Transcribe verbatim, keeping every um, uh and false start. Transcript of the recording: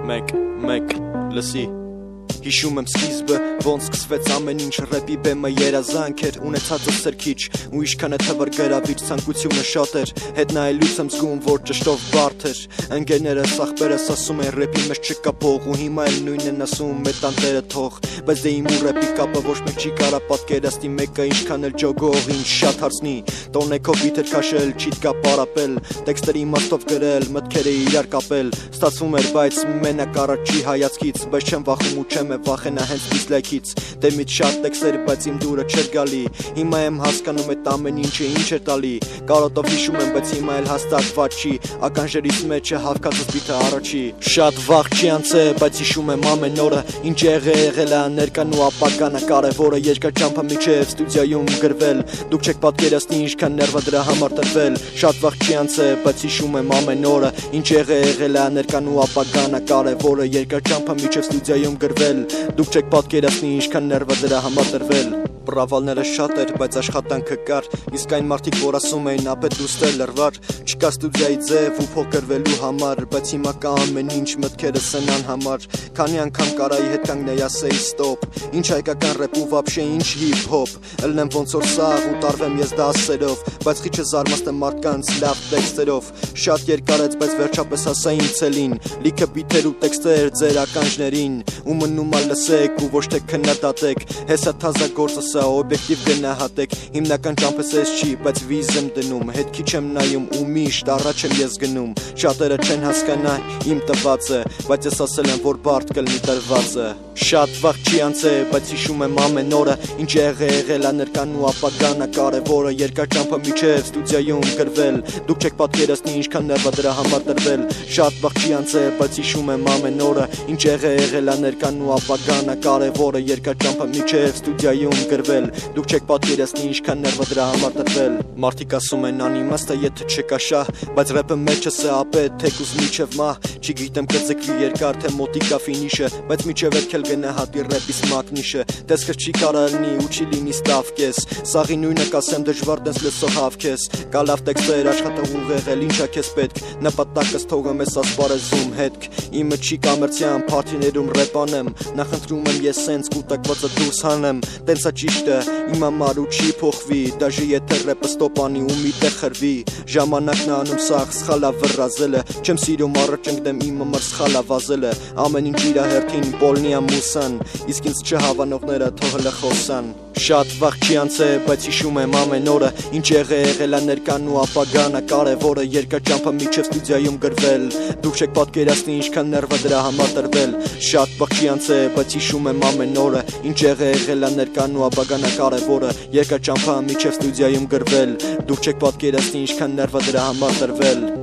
Մեկ, մեկ, լսի Հիշում եմ սկիզբը, ոնց սկսվեց ամեն ինչ Ռեպի բեմը երազանք էր, ունեցածս էր քիչ Ու ինչքան է թվր գրավիչ ցանկությունը շատ էր Հետ նայելուց եմ զգում, որ ճշտով բարդ էր Ընկերներս, ախպերս ասում են ռեպի մեջ չկա փող Ու հիմա էլ նույնն են ասում, մեր տանտերը թող Բայց դե իմ ու ռեպի կապը ոչ մեկ չի կարա պատկերացնի Մեկը ինչքան էլ ջոգող, ինչ շատ հարցնի Տոնեքով բիթեր քաշել, չիտկա պարապել Տեքստերի իմաստով գրել, մտքերը իրար կապել Ստացվում էր, բայց մենակ առաջի հայացքից Բայց չեմ վախում ու չեմ վախենա հենց դիսլայքից Դեմից շատ տեքստեր, բայց իմ դուրը չէր գալի Հիմա եմ հասկանում այդ ամեն ինչը ինչ էր տալի Կարոտով հիշում եմ, բայց հիմա էլ հաստատ վատ չի Ականջերիս մեջ է հավքածս բիթը առաջի Շատ վաղ չի անցել, բայց հիշում եմ ամեն օրը Ինչ եղե եղել է ներկան ու ապագանը Կարևորը երկար ճամփա միջև ստուդիայում գրվել Դուք չեք պատկերացնի ինչքան ներվա դրա համար տրվել Շատ վաղ չի անցել, բայց հիշում եմ ամեն օրը Ինչ եղե եղել է ներկան ու ապագանը Կարևորը երկար ճամփա միջև ստուդիայում գրվել Դուք չեք պատկերացնի ինչքան ներվա դրա համար տրվել Պրավալները շատ էր, բայց աշխատանքը կար Իսկ այն մարդիկ, որ ասում էին ապետ դուստել լրվար Չկա ստուդիայի ձև ու փող գրվելու համար Բայց հիմա կա ամեն ինչ մտքերս են անհամար Քանի անգամ կարայի հետ կանգնեի ասեի ստոպ Ինչ հայկական ռեպ ու վաբշե ինչ հիփ-հոփ Ելնեմ ոնց որ սաղ ու տարվեմ ես դասերով Բայց խիչը զարմացնեմ մարդկանց լավ տեքստերով Շատ երկար էր, բայց վերջապես հասա իմ ցելին Լիքը բիթեր ու տեքստեր ձեր ականջներին Ու մնում ա լսեք ու ոչ թե քննադատեք Հեսա թազա գործը սա օբյեկտիվ գնահատեք Հիմնական ճամփս ես չի, բայց վիզ եմ դնում Հետ քիչ եմ նայում ու միշտ առաջ եմ ես գնում Շատերը չեն հասկանա իմ տվածը Բայց ես ասել եմ, որ բարդ կլինի տրվածը Շատ վաղ չի անցել, բայց հիշում եմ ամեն օրը Ինչ եղե եղել է ներկան ու ապագանը Կարևորը երկար ճամփա միջև ստուդիայում գրվել Դուք չեք պատկերացնի ինչքան ներվա դրա համար տրվել Շատ վաղ չի անցել, բայց հիշում եմ ամեն օրը Ինչ եղե եղել է ներկան ու ապագանը Կարևորը երկար ճամփա միջև ստուդիայում գրվել Դուք չեք պատկերացնի ինչքան ներվա դրա համար տրվել Մարդիկ ասում են անիմաստ է եթե չկա շահ Բայց ռեպը մեջս է ապետ թեկուզ միջև մահ Չգիտեմ կձգվի երկար թե մոտիկա ֆինիշը Բայց միջև էլ գնահատի ռեպիս մակնիշը Տեսքս չի կարա լինի ու չի լինի ստավ կես Սաղի նույնը կասեմ դժվար դենց լսող հավքես Կա լավ տեքստեր աշխատող ուղեղել ինչա քեզ պետք Նպատակս թողեմ ես ասպարեզում հետք Իմը չի կամերցիան պարտիներում ռեպ անեմ Նախընտրում եմ ես սենց կուտակվածը դուրս հանեմ Տենցա ճիշտը իմ համար ու չի փոխվի Դաժե եթե ռեպը ստոպանի ու մի տեղ խրվի Ժամանակն անում սաղ սխալա վռազելը Չեմ սիրում առաջ ընկնեմ իմ համար սխալա վազելը Ամեն ինչ իրա հերթին պոլնիա մուսան Իսկ ինձ չհավանողները թող հլը խոսան Շատ վաղ չի անցել, բայց հիշում եմ ամեն օրը Ինչ եղե եղել է ներկան ու ապագանը Կարևորը երկար ճամփա միջև ստուդիայում գրվել Դուք չեք պատկերացնի ինչքան ներվա դրա համար տրվել Շատ վաղ չի անցել, բայց հիշում եմ ամեն օրը Ինչ եղե եղել է ներկան ու ապագանը Կարևորը երկար ճամփա միջև ստուդիայում գրվել Դուք չեք պատկերացնի ինչքան ներվա դրա համար տրվել